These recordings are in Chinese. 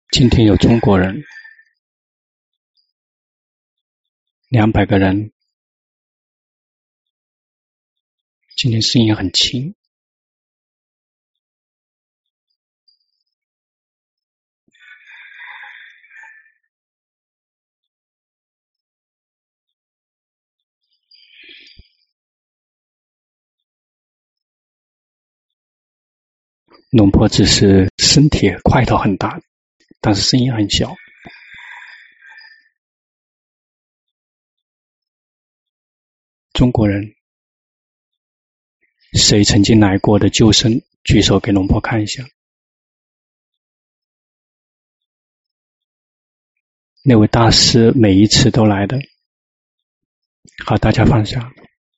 今天有中国人200个人，今天声音很轻。龙婆只是身体块头很大，但是声音很小。中国人谁曾经来过的救生，举手给龙婆看一下。那位大师每一次都来的。好，大家放下。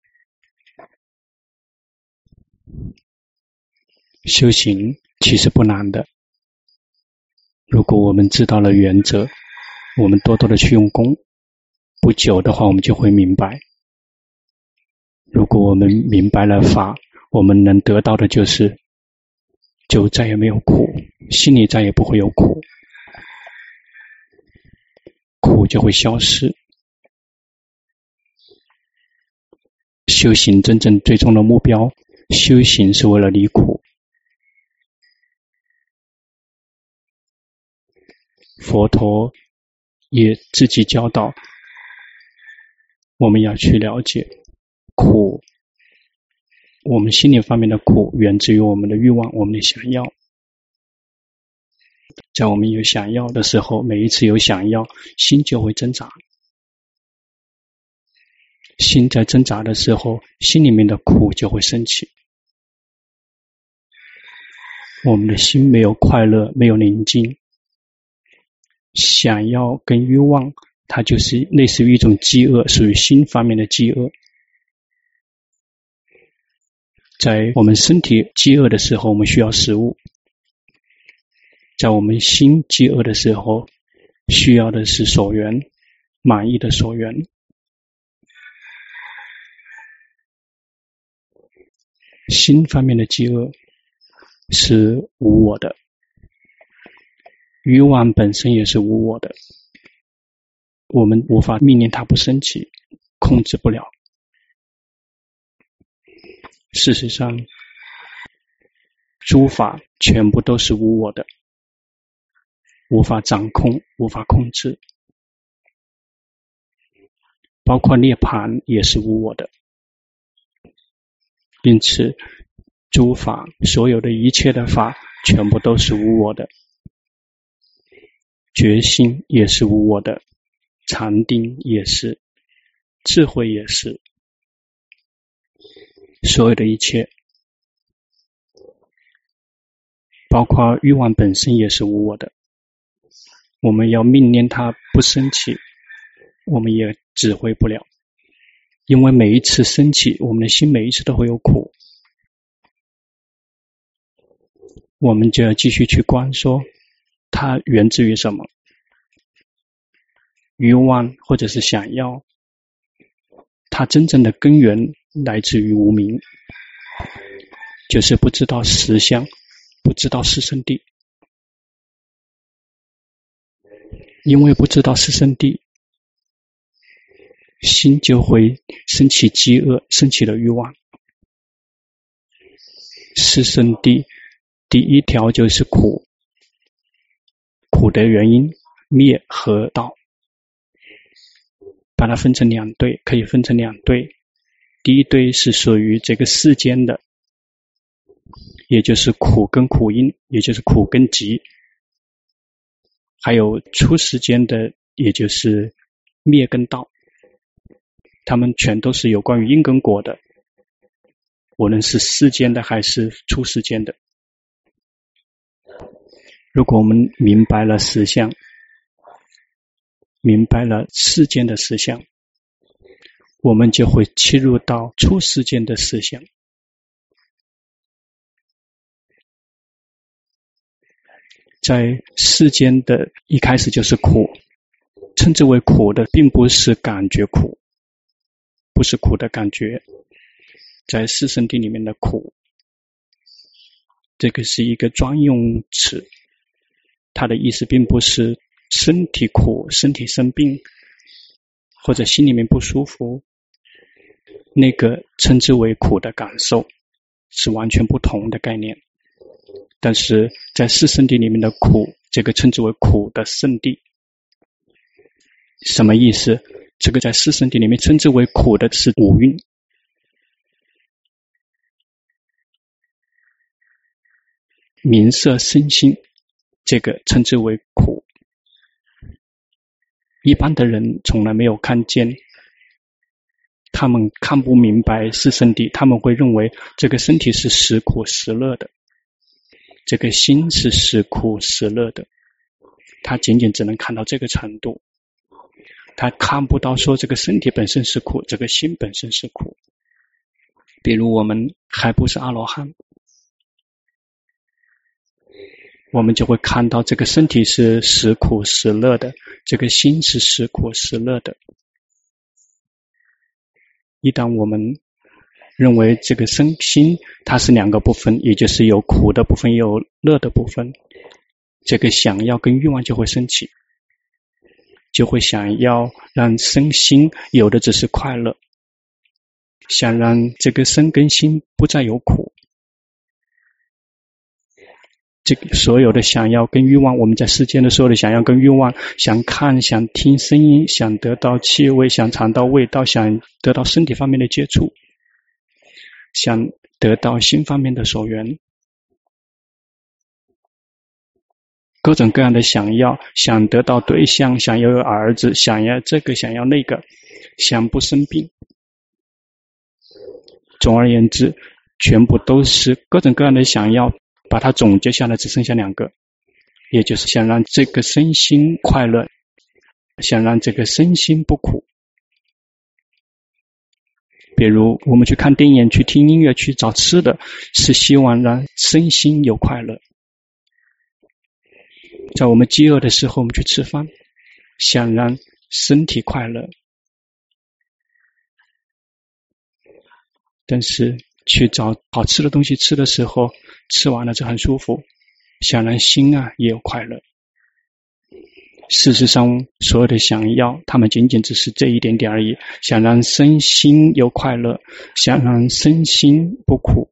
修行其实不难的，如果我们知道了原则，我们多多的去用功，不久的话我们就会明白。如果我们明白了法，我们能得到的就再也没有苦，心里再也不会有苦，苦就会消失。修行真正最终的目标，修行是为了离苦。佛陀也自己教导我们要去了解苦，我们心灵方面的苦源自于我们的欲望，我们的想要。在我们有想要的时候，每一次有想要，心就会挣扎。心在挣扎的时候，心里面的苦就会升起。我们的心没有快乐，没有宁静。想要跟欲望，它就是类似于一种饥饿，属于心方面的饥饿。在我们身体饥饿的时候，我们需要食物；在我们心饥饿的时候，需要的是所缘，满意的所缘。心方面的饥饿是无我的，欲望本身也是无我的，我们无法命令它不生起，控制不了。事实上，诸法全部都是无我的，无法掌控，无法控制，包括涅槃也是无我的。因此，诸法所有的一切的法全部都是无我的，觉性也是无我的，禅定也是，智慧也是，所有的一切，包括欲望本身也是无我的。我们要命令它不生起，我们也指挥不了，因为每一次生起，我们的心每一次都会有苦。我们就要继续去观说，它源自于什么？欲望或者是想要，它真正的根源来自于无明，就是不知道实相，不知道四圣谛。因为不知道四圣谛，心就会升起饥饿，升起了欲望。四圣谛第一条就是苦，苦的原因灭和道，把它分成2对，可以分成2对。第一对是属于这个世间的，也就是苦跟苦因，也就是苦跟集。还有出世间的，也就是灭跟道，他们全都是有关于因跟果的，无论是世间的还是出世间的。如果我们明白了实相，明白了世间的实相，我们就会切入到出世间的实相。在世间的一开始就是苦，称之为苦的并不是感觉苦，不是苦的感觉。在四圣谛里面的苦，这个是一个专用词， 他的意思并不是身体苦、身体生病或者心里面不舒服，那个称之为苦的感受是完全不同的概念。但是在四圣谛里面的苦，这个称之为苦的圣谛。什么意思？这个在四圣谛里面称之为苦的是五蕴。名色身心，这个称之为苦。一般的人从来没有看见，他们看不明白四圣谛，他们会认为这个身体是实苦实乐的，这个心是实苦实乐的，他仅仅只能看到这个程度，他看不到说这个身体本身是苦，这个心本身是苦。比如我们还不是阿罗汉，我们就会看到这个身体是实苦实乐的，这个心是实苦实乐的。一旦我们认为这个身心它是两个部分，也就是有苦的部分有乐的部分，这个想要跟欲望就会升起，就会想要让身心有的只是快乐，想让这个身跟心不再有苦。这个所有的想要跟欲望，我们在世间的所有的想要跟欲望，想看想听声音，想得到气味，想尝到味道，想得到身体方面的接触，想得到心方面的所缘，各种各样的想要，想得到对象，想要有儿子，想要这个想要那个，想不生病。总而言之，全部都是各种各样的想要，把它总结下来只剩下两个，也就是想让这个身心快乐，想让这个身心不苦。比如我们去看电影，去听音乐，去找吃的，是希望让身心有快乐。在我们饥饿的时候，我们去吃饭，想让身体快乐。但是去找好吃的东西吃的时候，吃完了就很舒服，想让心也有快乐。事实上所有的想要，他们仅仅只是这一点点而已，想让身心有快乐，想让身心不苦。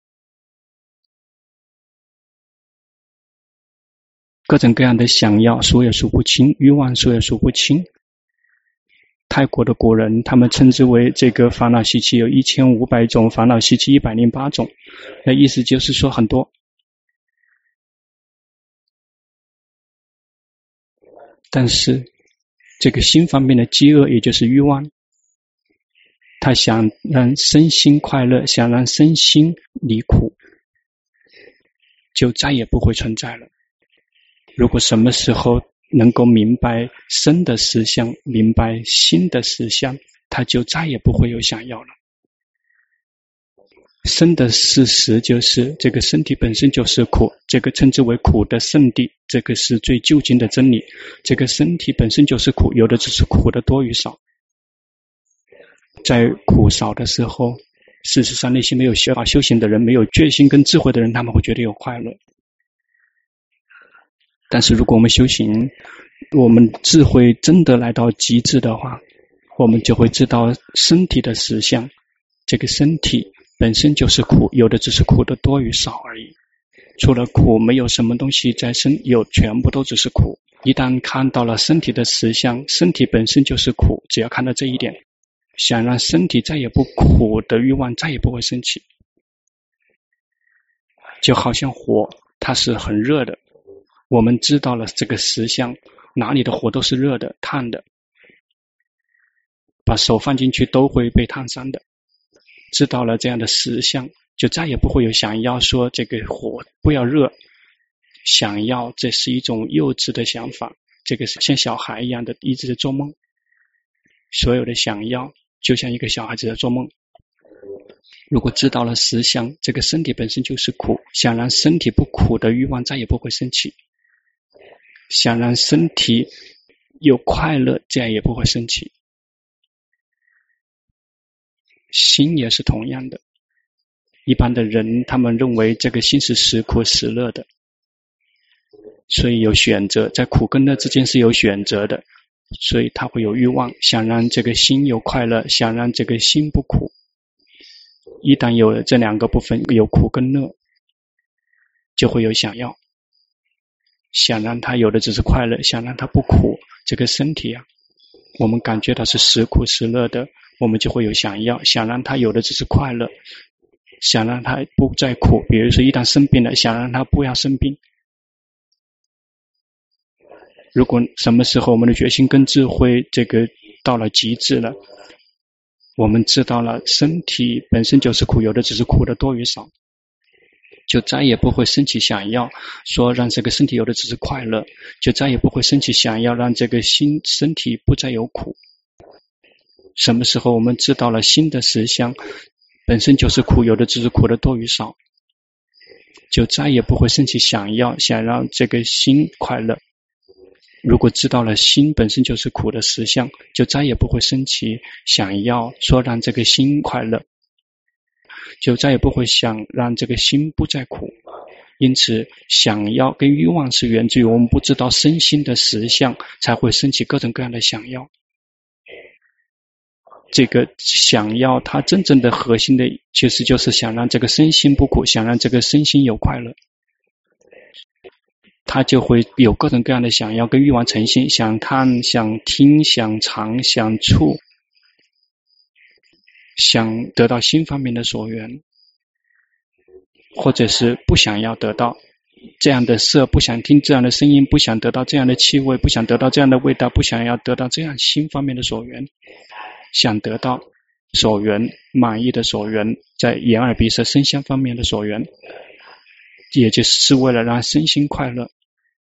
各种各样的想要数也数不清，欲望数也数不清。泰国的古人他们称之为这个烦恼习气有1500种，烦恼习气108种，那意思就是说很多。但是这个心方面的饥饿，也就是欲望，他想让身心快乐，想让身心离苦，就再也不会存在了。如果什么时候能够明白身的实相，明白心的实相，他就再也不会有想要了。身的事实就是这个身体本身就是苦，这个称之为苦的圣谛，这个是最究竟的真理。这个身体本身就是苦，有的只是苦的多与少。在苦少的时候，事实上那些没有学法修行的人，没有决心跟智慧的人，他们会觉得有快乐。但是如果我们修行，我们智慧真的来到极致的话，我们就会知道身体的实相，这个身体本身就是苦，有的只是苦的多与少而已。除了苦，没有什么东西在身，有全部都只是苦。一旦看到了身体的实相，身体本身就是苦，只要看到这一点，想让身体再也不苦的欲望再也不会升起。就好像火，它是很热的，我们知道了这个实相，哪里的火都是热的、烫的，把手放进去都会被烫伤的。知道了这样的实相，就再也不会有想要说这个火不要热，想要这是一种幼稚的想法，这个是像小孩一样的一直在做梦。所有的想要就像一个小孩子在做梦。如果知道了实相，这个身体本身就是苦，想让身体不苦的欲望再也不会升起，想让身体有快乐这样也不会升起。心也是同样的，一般的人他们认为这个心是实苦实乐的， 所以有选择，在苦跟乐之间是有选择的，所以他会有欲望，想让这个心有快乐，想让这个心不苦。一旦有了这两个部分，有苦跟乐，就会有想要，想让他有的只是快乐，想让他不苦。这个身体啊，我们感觉到是时苦时乐的，我们就会有想要，想让他有的只是快乐，想让他不再苦。比如说一旦生病了，想让他不要生病。如果什么时候我们的决心跟智慧这个到了极致了，我们知道了身体本身就是苦，有的只是苦的多与少，就再也不会升起想要说让这个身体有的只是快乐，就再也不会升起想要让这个身体不再有苦。什么时候我们知道了心的实相本身就是苦，有的只是苦的多与少，就再也不会升起想要想让这个心快乐。如果知道了心本身就是苦的实相，就再也不会升起想要说让这个心快乐，就再也不会想让这个心不再苦。因此想要跟欲望是源自于我们不知道身心的实相，才会升起各种各样的想要。这个想要它真正的核心的就是想让这个身心不苦，想让这个身心有快乐，他就会有各种各样的想要跟欲望呈现，想看想听想尝想触，想得到心方面的所缘，或者是不想要得到这样的色，不想听这样的声音，不想得到这样的气味，不想得到这样的味道，不想要得到这样心方面的所缘，想得到所缘满意的所缘，在眼耳鼻舌身香方面的所缘，也就是为了让身心快乐。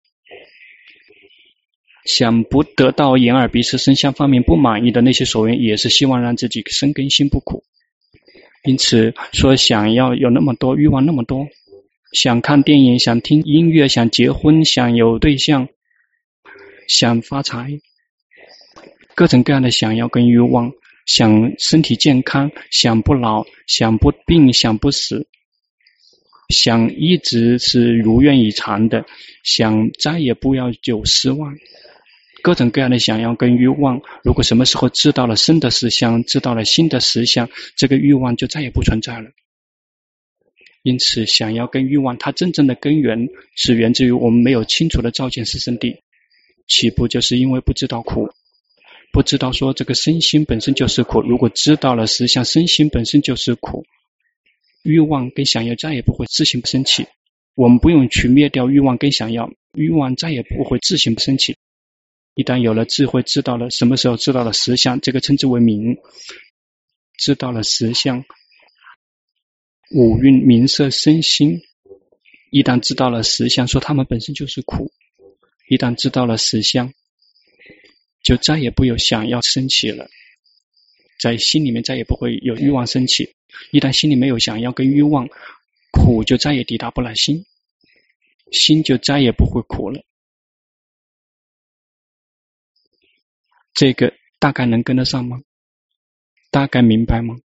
想不得到眼耳鼻舌身香方面不满意的那些所缘，也是希望让自己身跟心不苦。因此说想要有那么多欲望那么多，想看电影，想听音乐，想结婚，想有对象，想发财，各种各样的想要跟欲望，想身体健康，想不老，想不病，想不死，想一直是如愿以偿的，想再也不要有失望，各种各样的想要跟欲望，如果什么时候知道了身的实相，知道了心的实相，这个欲望就再也不存在了。因此想要跟欲望它真正的根源是源自于我们没有清楚的照见四圣谛，起步就是因为不知道苦，不知道说这个身心本身就是苦。如果知道了实相身心本身就是苦，欲望跟想要再也不会自行升起，我们不用去灭掉欲望跟想要，欲望再也不会自行升起。一旦有了智慧，知道了什么时候知道了实相，这个称之为明，知道了实相，五蕴名色身心，一旦知道了实相，说他们本身就是苦，一旦知道了实相，就再也不有想要升起了，在心里面再也不会有欲望升起。一旦心里没有想要跟欲望，苦就再也抵达不了心，心就再也不会苦了。这个大概能跟得上吗？大概明白吗？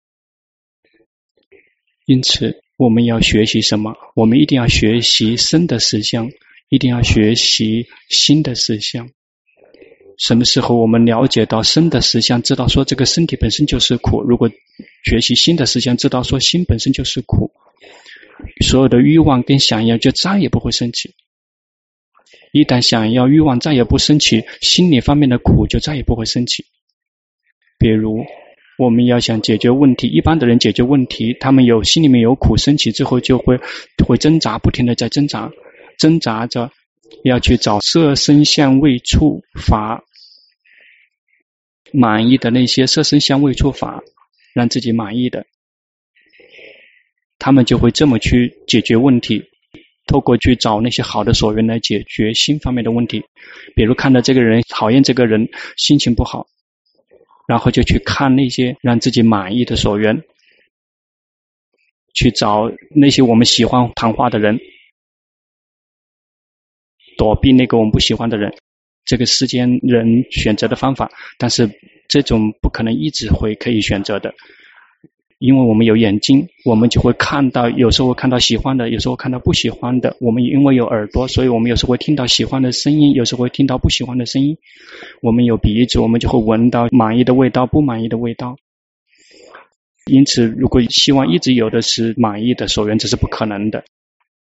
因此我们要学习什么？我们一定要学习身的实相，一定要学习心的实相。什么时候我们了解到身的实相，知道说这个身体本身就是苦，如果学习心的实相，知道说心本身就是苦，所有的欲望跟想要就再也不会升起。一旦想要欲望再也不升起，心理方面的苦就再也不会升起。比如我们要想解决问题，一般的人解决问题，他们心里面有苦升起之后，就会挣扎，不停的在挣扎着要去找色声香味触法满意的那些色声香味触法，让自己满意的，他们就会这么去解决问题，透过去找那些好的所缘来解决心方面的问题。比如看到这个人讨厌这个人，心情不好，然后就去看那些让自己满意的所缘，去找那些我们喜欢谈话的人，躲避那个我们不喜欢的人。这个世间人选择的方法，但是这种不可能一直可以选择的。 因为我们有眼睛，我们就会看到，有时候会看到喜欢的，有时候看到不喜欢的。我们因为有耳朵，所以我们有时候会听到喜欢的声音，有时候会听到不喜欢的声音。我们有鼻子，我们就会闻到满意的味道，不满意的味道。因此，如果希望一直有的是满意的所缘，这是不可能的。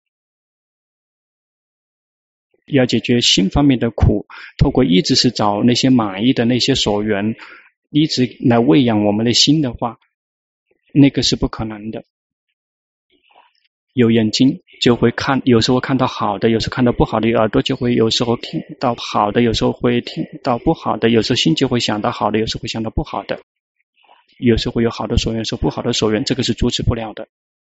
要解决心方面的苦，透过一直是找那些满意的那些所缘，一直来喂养我们的心的话，那个是不可能的。有眼睛就会看，有时候看到好的，有时候看到不好的；有耳朵就会有时候听到好的，有时候会听到不好的；有时候心就会想到好的，有时候会想到不好的；有时候会有好的所缘，有时候不好的所缘，这个是阻止不了的。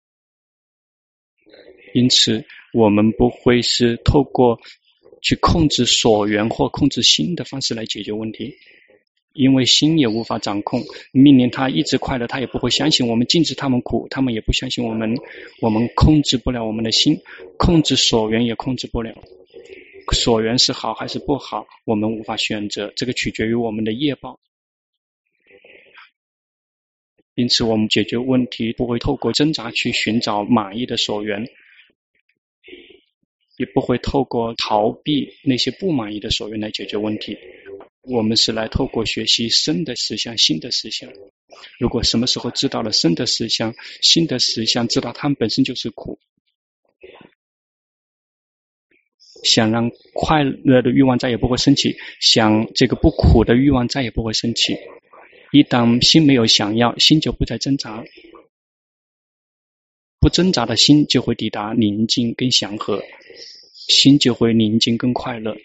因此，我们不会是透过去控制所缘或控制心的方式来解决问题。因为心也无法掌控，命令他一直快乐，他也不会相信我们禁止他们苦，他们也不相信我们控制不了我们的心，控制所缘也控制不了。所缘是好还是不好，我们无法选择，这个取决于我们的业报。因此，我们解决问题不会透过挣扎去寻找满意的所缘，也不会透过逃避那些不满意的所缘来解决问题。我们是来透过学习生的实相、心的实相。如果什么时候知道了生的实相、心的实相，知道它们本身就是苦，想让快乐的欲望再也不会升起，想这个不苦的欲望再也不会升起。一旦心没有想要，心就不再挣扎，不挣扎的心就会抵达宁静跟祥和，心就会宁静跟快乐。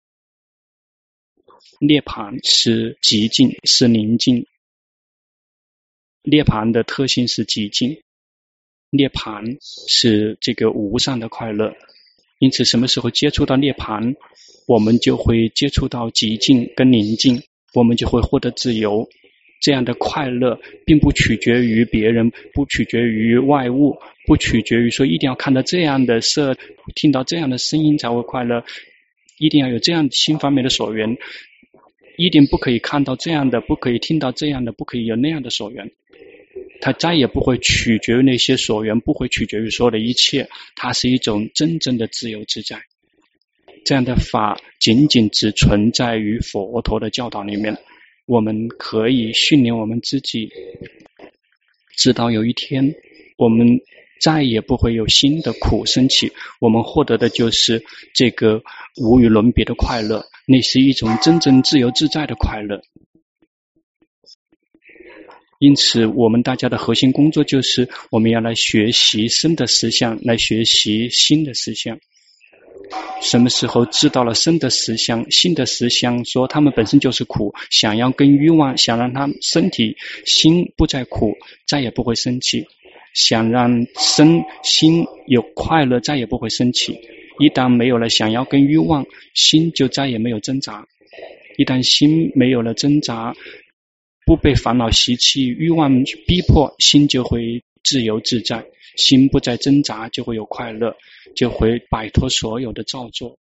涅槃是寂静，是宁静。涅槃的特性是寂静，涅槃是这个无上的快乐。因此，什么时候接触到涅槃，我们就会接触到寂静跟宁静，我们就会获得自由。这样的快乐并不取决于别人，不取决于外物，不取决于说一定要看到这样的色，听到这样的声音才会快乐，一定要有这样心方面的所缘，一定不可以看到这样的，不可以听到这样的，不可以有那样的所缘。它再也不会取决于那些所缘，不会取决于所有的一切，它是一种真正的自由自在。这样的法仅仅只存在于佛陀的教导里面。我们可以训练我们自己，直到有一天我们再也不会有新的苦升起，我们获得的就是这个无与伦别的快乐，那是一种真正自由自在的快乐。因此，我们大家的核心工作就是我们要来学习生的实相，来学习心的实相。什么时候知道了生的实相、心的实相，说他们本身就是苦，想要跟欲望，想让他身体、心不再苦，再也不会生气；想让身心有快乐，再也不会生气。一旦没有了想要跟欲望，心就再也没有挣扎。一旦心没有了挣扎，不被烦恼习气、欲望逼迫，心就会自由自在。心不再挣扎，就会有快乐，就会摆脱所有的造作。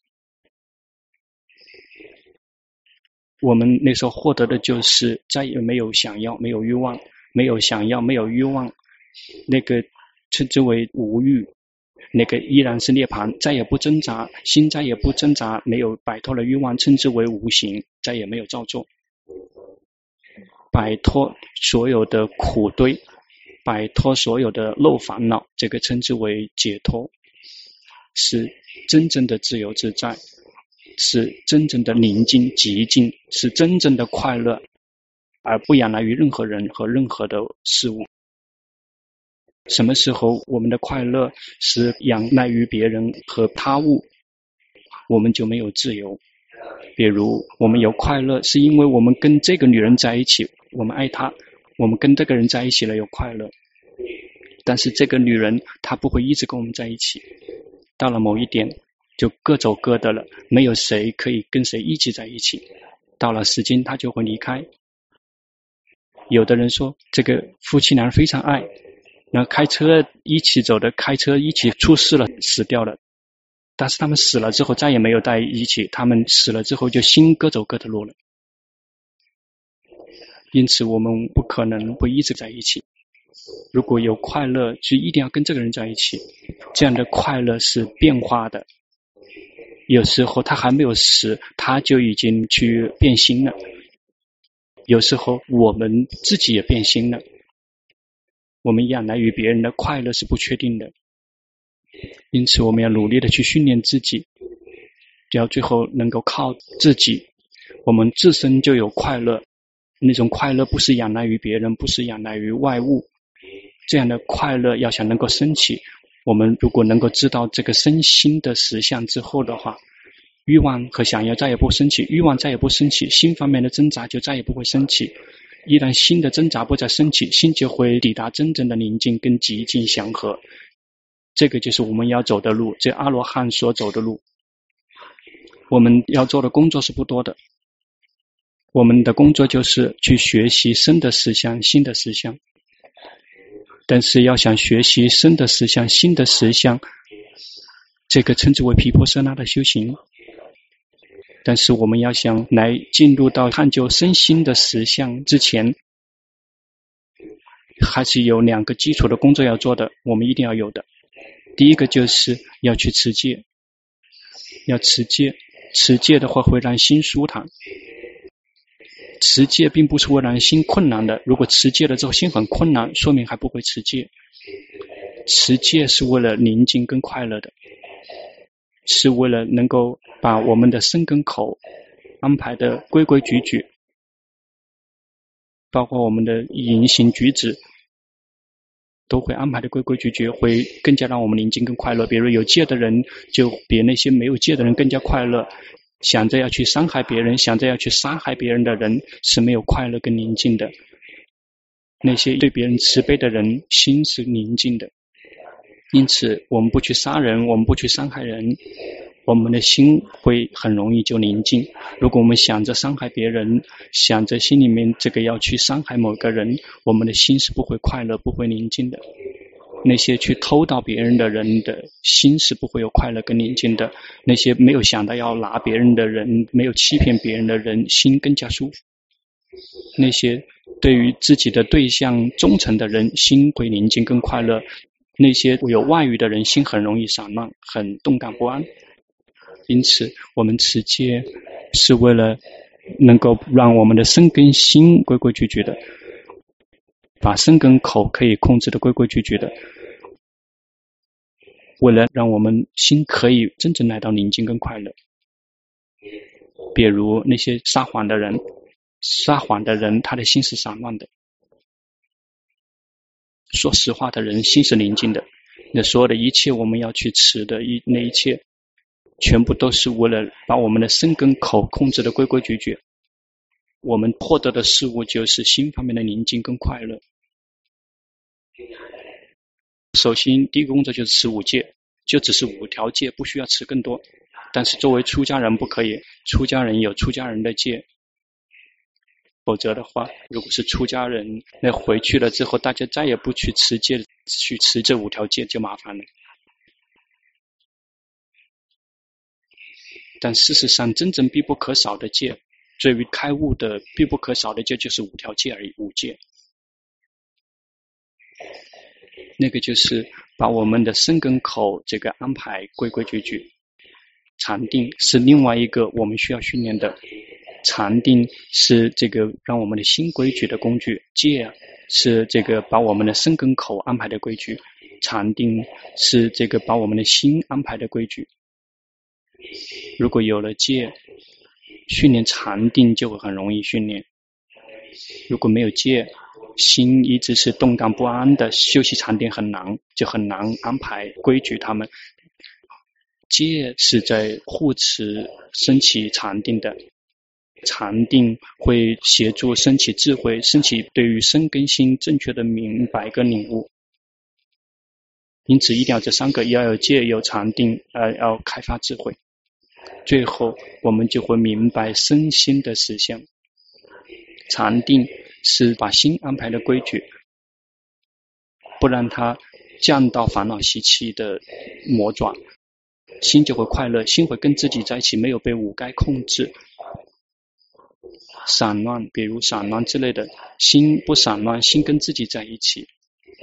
我们那时候获得的就是再也没有想要，没有欲望，没有想要，没有欲望，那个称之为无欲，那个依然是涅槃，再也不挣扎，心再也不挣扎，没有摆脱了欲望，称之为无形，再也没有造作，摆脱所有的苦堆，摆脱所有的漏烦恼，这个称之为解脱，是真正的自由自在，是真正的宁静寂静，是真正的快乐，而不仰赖于任何人和任何的事物。什么时候我们的快乐是仰赖于别人和他物，我们就没有自由。比如我们有快乐是因为我们跟这个女人在一起，我们爱她，我们跟这个人在一起了有快乐，但是这个女人她不会一直跟我们在一起，到了某一点就各走各的了，没有谁可以跟谁一起在一起，到了时间她就会离开。有的人说这个夫妻俩非常爱，然后开车一起走的，开车一起出事了，死掉了，但是他们死了之后再也没有在一起，他们死了之后就心各走各的路了。因此我们不可能会一直在一起。 如果有快乐，就一定要跟这个人在一起。这样的快乐是变化的，有时候他还没有死，他就已经去变心了。有时候我们自己也变心了。我们仰赖于别人的快乐是不确定的，因此我们要努力的去训练自己，只要最后能够靠自己，我们自身就有快乐。那种快乐不是仰赖于别人，不是仰赖于外物。这样的快乐要想能够升起，我们如果能够知道这个身心的实相之后的话，欲望和想要再也不升起，欲望再也不升起，心方面的挣扎就再也不会升起。一旦心的挣扎不再升起，心就会抵达真正的宁静跟极静祥和。这个就是我们要走的路，这阿罗汉所走的路。我们要做的工作是不多的，我们的工作就是去学习生的实相、心的实相。但是要想学习生的实相、心的实相，这个称之为毗婆舍那的修行。但是我们要想来进入到探究身心的实相之前，还是有两个基础的工作要做的，我们一定要有的。第一个就是要去持戒，要持戒。持戒的话会让心舒坦。持戒并不是为了让心困难的，如果持戒了之后心很困难，说明还不会持戒。持戒是为了宁静跟快乐的，是为了能够把我们的身跟口安排的规规矩矩，包括我们的言行举止都会安排的规规矩矩，会更加让我们宁静跟快乐。比如有戒的人就比那些没有戒的人更加快乐，想着要去伤害别人，想着要去杀害别人的人是没有快乐跟宁静的。那些对别人慈悲的人心是宁静的。因此我们不去杀人，我们不去伤害人，我们的心会很容易就宁静。如果我们想着伤害别人，想着心里面这个要去伤害某个人，我们的心是不会快乐，不会宁静的。那些去偷盗别人的人的心是不会有快乐跟宁静的。那些没有想到要拿别人的人，没有欺骗别人的人，心更加舒服。那些对于自己的对象忠诚的人，心会宁静跟快乐。那些有外遇的人，心很容易散乱，很动荡不安。因此我们持戒是为了能够让我们的身跟心规规矩矩的，把身跟口可以控制的规规矩矩的，为了让我们心可以真正来到宁静跟快乐。比如那些撒谎的人，他的心是散乱的，说实话的人心是宁静的。那所有的一切我们要去持的那一切，全部都是为了把我们的身跟口控制的规规矩矩。我们获得的事物就是心方面的宁静跟快乐。首先第一个工作就是持五戒，就只是5条戒，不需要持更多。但是作为出家人不可以，出家人有出家人的戒，否则的话，如果是出家人那回去了之后，大家再也不去持戒，去持这5条戒就麻烦了。但事实上真正必不可少的戒，对于开悟的必不可少的戒就是5条戒而已，5戒。那个就是把我们的身跟口这个安排规规矩矩。禅定是另外一个我们需要训练的，禅定是这个让我们的心规矩的工具，戒是这个把我们的身跟口安排的规矩，禅定是这个把我们的心安排的规矩。如果有了戒，训练禅定就会很容易训练。如果没有戒，心一直是动荡不安的，修习禅定很难，就很难安排规矩他们。戒是在护持升起禅定的，禅定会协助升起智慧，升起对于身跟心正确的明白跟领悟。因此一定要这3个，要有戒，有禅定，要开发智慧。最后我们就会明白身心的实相。禅定是把心安排的规矩，不让它降到烦恼习气的魔爪，心就会快乐，心会跟自己在一起，没有被五盖控制。散乱，比如散乱之类的，心不散乱，心跟自己在一起，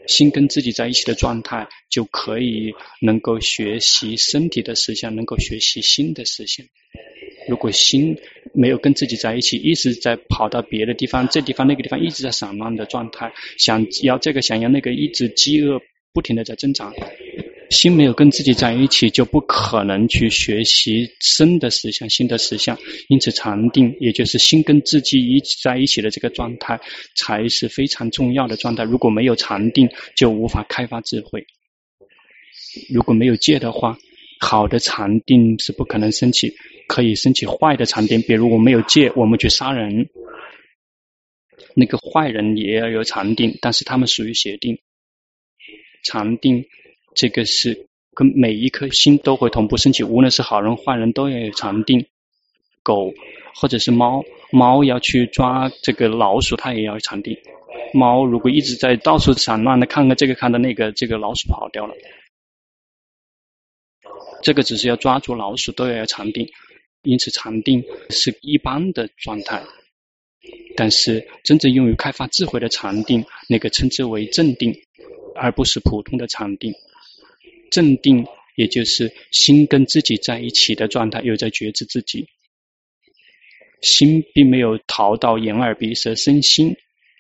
心跟自己在一起的状态，就可以能够学习身体的实相，能够学习心的实相。如果心没有跟自己在一起，一直在跑到别的地方，这地方那个地方一直在散乱的状态，想要这个想要那个，一直饥饿不停的在增长，心没有跟自己在一起，就不可能去学习身的实相、心的实相。因此禅定也就是心跟自己一起在一起的这个状态才是非常重要的状态。如果没有禅定，就无法开发智慧。如果没有戒的话，好的禅定是不可能升起，可以升起坏的禅定。比如我没有戒，我们去杀人，那个坏人也要有禅定，但是他们属于邪定。禅定这个是跟每一颗心都会同步升起，无论是好人坏人都要有禅定。狗或者是猫要去抓这个老鼠，它也要有禅定。猫如果一直在到处散乱的看看这个看到那个，这个老鼠跑掉了。这个只是要抓住老鼠都要有禅定，因此禅定是一般的状态。但是真正用于开发智慧的禅定，那个称之为正定，而不是普通的禅定。正定也就是心跟自己在一起的状态，有在觉知自己，心并没有逃到眼耳鼻舌身心，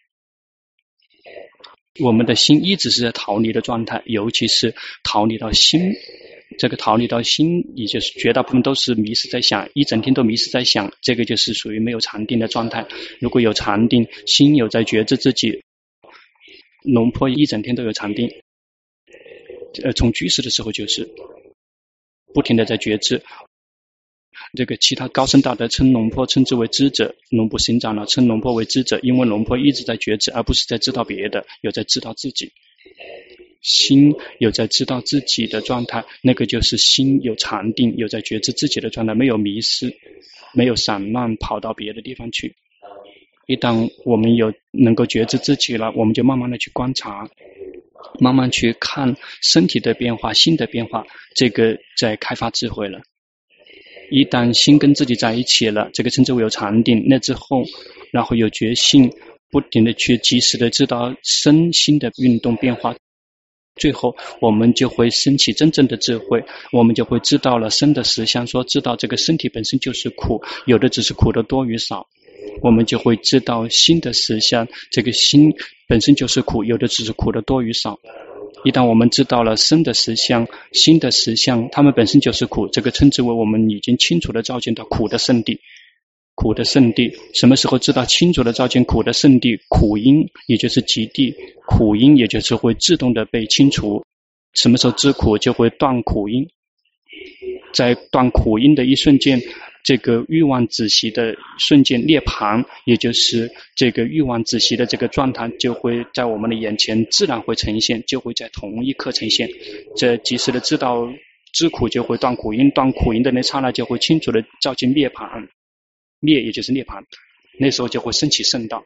我们的心一直是在逃离的状态，尤其是逃离到心。这个逃离到心，也就是绝大部分都是迷失在想，一整天都迷失在想，这个就是属于没有禅定的状态。如果有禅定，心有在觉知自己，龙坡一整天都有禅定。从居士的时候就是不停的在觉知。这个其他高僧大德称龙坡称之为知者，龙布行长老称龙坡为知者，因为龙坡一直在觉知，而不是在知道别的，有在知道自己。心有在知道自己的状态，那个就是心有禅定，有在觉知自己的状态，没有迷失，没有散乱跑到别的地方去。一旦我们有能够觉知自己了，我们就慢慢的去观察，慢慢去看身体的变化、心的变化，这个在开发智慧了。一旦心跟自己在一起了，这个称之为有禅定，那之后然后有觉性，不停的去及时的知道身心的运动变化，最后我们就会升起真正的智慧，我们就会知道了身的实相，说知道这个身体本身就是苦，有的只是苦的多与少。我们就会知道心的实相，这个心本身就是苦，有的只是苦的多与少。一旦我们知道了身的实相、心的实相，它们本身就是苦，这个称之为我们已经清楚地照见到苦的圣地。苦的圣地，什么时候知道清楚地照见苦的圣地？苦因也就是极地，苦因也就是会自动的被清除。什么时候知苦，就会断苦因。在断苦因的一瞬间，这个欲望止息的瞬间，涅槃，也就是这个欲望止息的这个状态，就会在我们的眼前自然会呈现，就会在同一刻呈现。这及时的知道知苦，就会断苦因，断苦因的那刹那，就会清楚的照见涅槃，灭也就是涅槃，那时候就会升起圣道。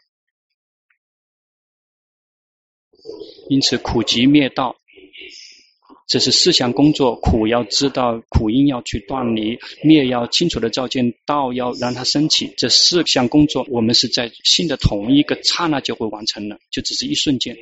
因此苦集灭道，这是四项工作，苦要知道，苦因要去断离，灭要清楚的照见，道要让它升起。这四项工作我们是在心的同一个刹那就会完成了，就只是一瞬间。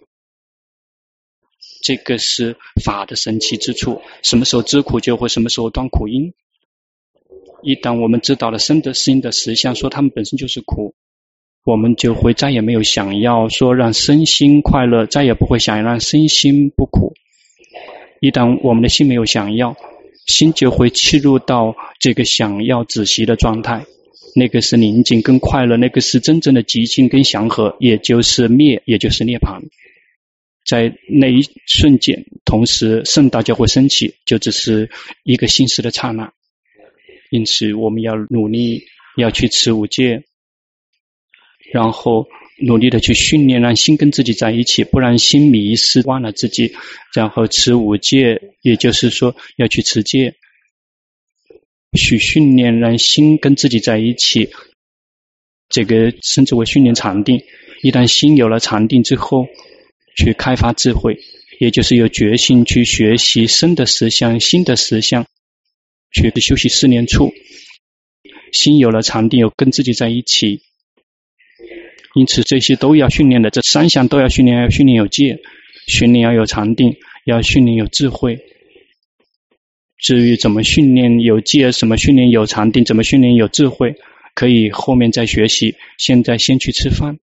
这个是法的神奇之处，什么时候知苦，就会什么时候断苦因。一旦我们知道了身的心的实相，说它们本身就是苦，我们就会再也没有想要说让身心快乐，再也不会想要让身心不苦。一旦我们的心没有想要，心就会切入到这个想要止息的状态，那个是宁静跟快乐，那个是真正的寂静跟祥和，也就是灭，也就是涅槃。在那一瞬间，同时圣道就会升起，就只是一个心识的刹那。因此我们要努力要去持五戒，然后努力的去训练，让心跟自己在一起，不然心迷失忘了自己。然后持五戒，也就是说要去持戒，去训练让心跟自己在一起，这个称之为训练禅定。一旦心有了禅定之后，去开发智慧，也就是有决心去学习身的实相、心的实相，去修习四念处。心有了禅定，有跟自己在一起，因此这些都要训练的，这三项都要训练，要训练有戒。 训练要有禅定，要训练有智慧。至于怎么训练有戒，怎么训练有禅定，怎么训练有智慧，可以后面再学习。现在先去吃饭。